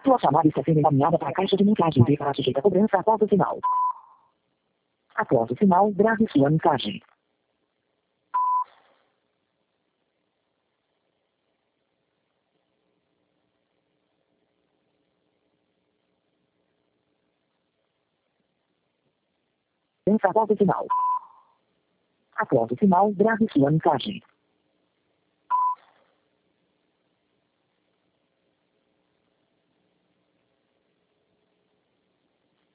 Sua chamada está sendo encaminhada para a caixa de mensagem e para sujeita a cobrança após o sinal. Após o sinal, grave sua mensagem. Após o sinal. Após o sinal, grave sua mensagem.